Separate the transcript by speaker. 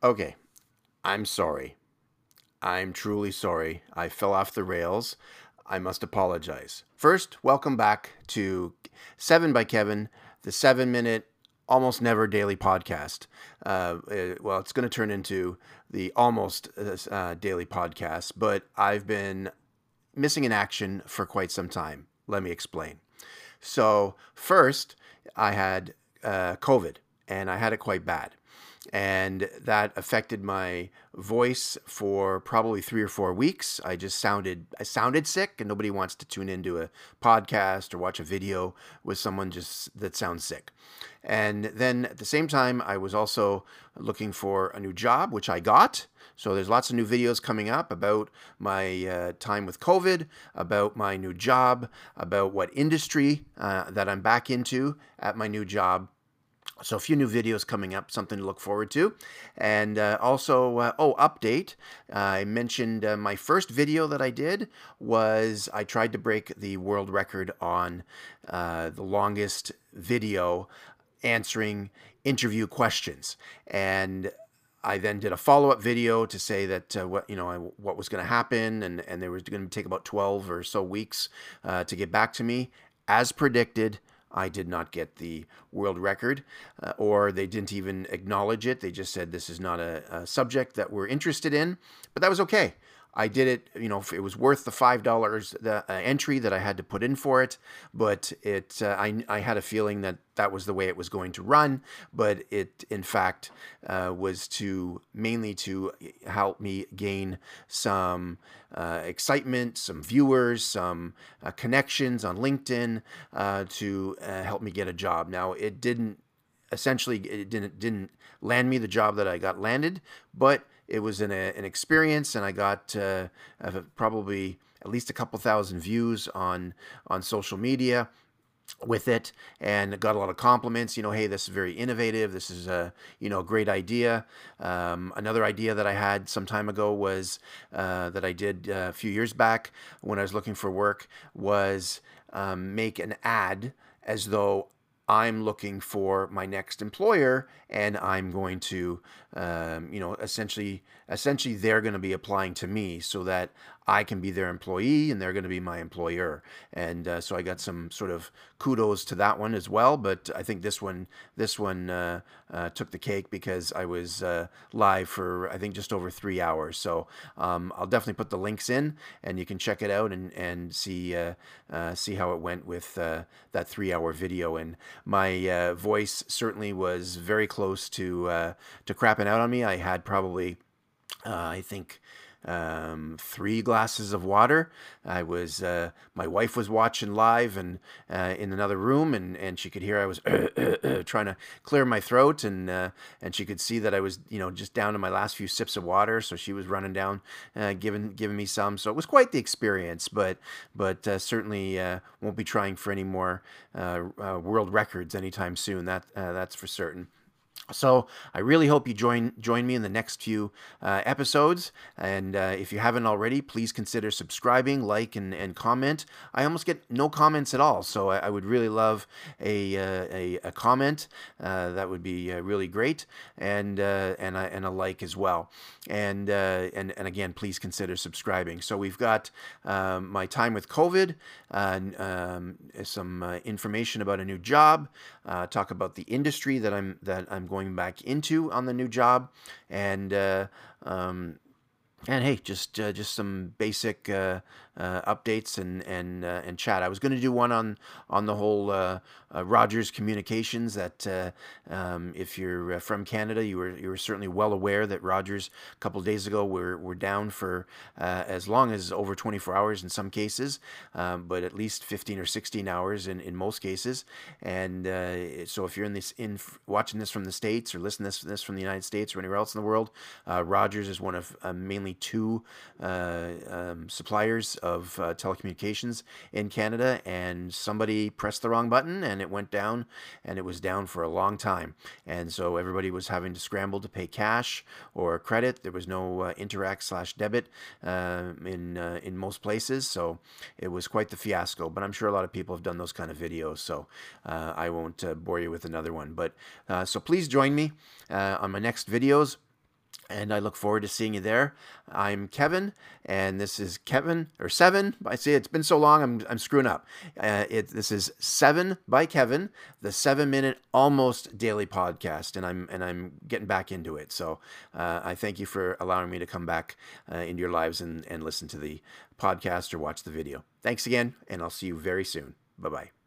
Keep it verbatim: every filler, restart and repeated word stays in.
Speaker 1: Okay, I'm sorry. I'm truly sorry. I fell off the rails. I must apologize. First, welcome back to Seven by Kevin, the seven minute, almost never daily podcast. Uh, uh, well, it's going to turn into the almost uh, daily podcast, but I've been missing in action for quite some time. Let me explain. So, first, I had uh, COVID, and I had it quite bad. And that affected my voice for probably three or four weeks. I just sounded, I sounded sick, and nobody wants to tune into a podcast or watch a video with someone just that sounds sick. And then at the same time, I was also looking for a new job, which I got. So there's lots of new videos coming up about my uh, time with COVID, about my new job, about what industry uh, that I'm back into at my new job. So a few new videos coming up, something to look forward to. And uh, also, uh, oh, update. Uh, I mentioned uh, my first video that I did was I tried to break the world record on uh, the longest video answering interview questions. And I then did a follow-up video to say that uh, what you know I, what was going to happen, and and there was going to take about twelve or so weeks uh, to get back to me. As predicted, I did not get the world record, uh, or they didn't even acknowledge it. They just said this is not a, a subject that we're interested in, but that was okay. I did it, you know, it was worth the five dollars the uh, entry that I had to put in for it, but it, uh, I, I had a feeling that that was the way it was going to run, but it, in fact, uh, was to mainly to help me gain some uh, excitement, some viewers, some uh, connections on LinkedIn uh, to uh, help me get a job. Now, it didn't essentially it didn't didn't land me the job that I got landed, but it was an, a, an experience, and I got uh, probably at least a couple thousand views on on social media with it, and got a lot of compliments. You know, hey, this is very innovative. This is a you know a great idea. Um, another idea that I had some time ago was uh, that I did uh, a few years back when I was looking for work was um, make an ad as though I'm looking for my next employer, and I'm going to, um, you know, essentially, essentially, they're going to be applying to me so that I can be their employee, and they're going to be my employer. And uh, so I got some sort of kudos to that one as well. But I think this one, this one uh, uh, took the cake because I was uh, live for I think just over three hours. So um, I'll definitely put the links in, and you can check it out and and see uh, uh, see how it went with uh, that three-hour video. And my uh, voice certainly was very close to uh, to crapping out on me. I had probably, uh, I think, um, three glasses of water. I was, uh, my wife was watching live and uh, in another room, and, and she could hear I was trying to clear my throat, and uh, and she could see that I was, you know, just down to my last few sips of water. So she was running down, uh, giving giving me some. So it was quite the experience, but but uh, certainly uh, won't be trying for any more uh, uh, world records anytime soon. That uh, that's for certain. So I really hope you join join me in the next few uh, episodes, and uh, if you haven't already, please consider subscribing, like, and, and comment. I almost get no comments at all, so I, I would really love a uh, a, a comment. Uh, that would be uh, really great, and uh, and a, and a like as well. And uh, and and again, please consider subscribing. So we've got um, my time with COVID, uh, um, some uh, information about a new job, uh, talk about the industry that I'm that I'm going back into on the new job, and uh, um, and hey, just uh, just some basic uh, uh, updates and and uh, and chat. I was going to do one on on the whole uh, uh, Rogers Communications. That uh, um, if you're uh, from Canada, you were you were certainly well aware that Rogers a couple of days ago were were down for uh, as long as over twenty-four hours in some cases, um, but at least fifteen or sixteen hours in, in most cases. And uh, so if you're in this in watching this from the States or listening to this, this from the United States or anywhere else in the world, uh, Rogers is one of uh, mainly two uh, um, suppliers of uh, telecommunications in Canada, and somebody pressed the wrong button and it went down, and it was down for a long time. And so everybody was having to scramble to pay cash or credit. There was no uh, Interac slash debit uh, in uh, in most places, so it was quite the fiasco. But I'm sure a lot of people have done those kind of videos, so uh, I won't uh, bore you with another one. But uh, so please join me uh, on my next videos. And I look forward to seeing you there. I'm Kevin, and this is Kevin, or Seven. I see it's been so long, I'm, I'm screwing up. Uh, it, this is Seven by Kevin, the seven-minute almost daily podcast, and I'm and I'm getting back into it. So uh, I thank you for allowing me to come back uh, into your lives and, and listen to the podcast or watch the video. Thanks again, and I'll see you very soon. Bye-bye.